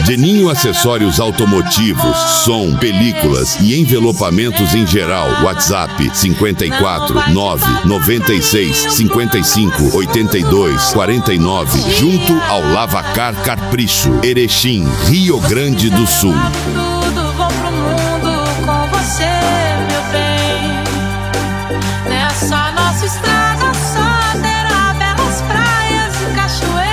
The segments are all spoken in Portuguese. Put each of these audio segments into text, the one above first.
Geninho Acessórios Automotivos, som, películas e envelopamentos em geral. WhatsApp 54 996 55 82 49. Junto ao Lavacar Capricho, Erechim, Rio Grande do Sul. Tudo bom pro mundo com você, meu bem. Nessa nossa estrada só terá belas praias e cachoeiras,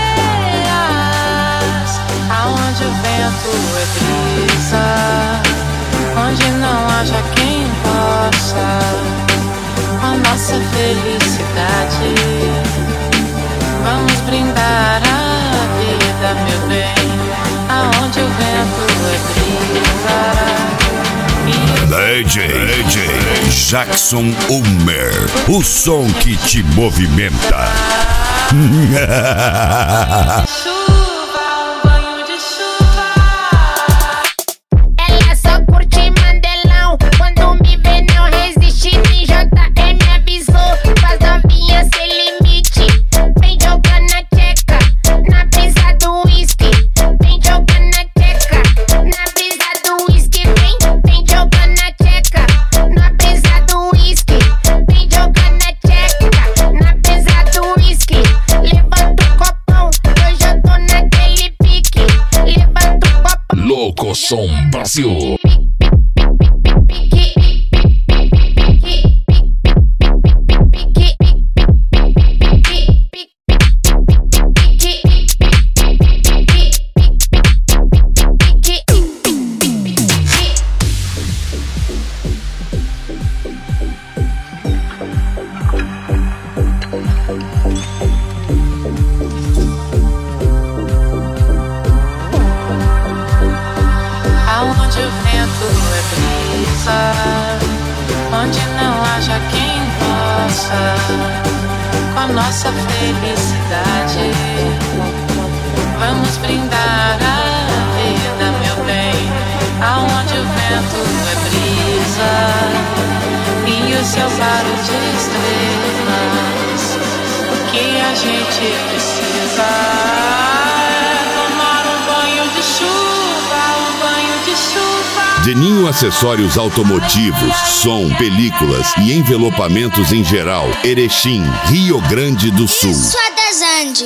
aonde o vento é brisa, onde não haja quem possa a nossa felicidade. Vamos brindar a vida, meu bem, aonde o vento é brisa. DJ Jackson Ulmer, o som que te movimenta. Ela só curte Mandelão, quando me vê não resiste. JM me avisou, faz novinha sem limite. Vem jogando na tcheca, na brisa do uísque. Vem jogando na tcheca, na brisa do uísque. Vem jogando na tcheca, na brisa do uísque. Vem jogando na tcheca, na brisa do uísque. Levanta o copão, hoje eu tô naquele pique. Levanta o copão. Louco Som Brasil. Aonde o vento é brisa, onde não haja quem possa com a nossa felicidade. Vamos brindar a vida, meu bem, aonde o vento é brisa e o céu claro de estrelas. O que a gente precisa é tomar um banho de chuva, um banho de chuva. Geninho Acessórios Automotivos, som, películas e envelopamentos em geral. Erechim, Rio Grande do Sul. Isso é Desande.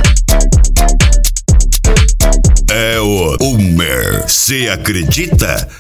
É o Ulmer. Cê acredita?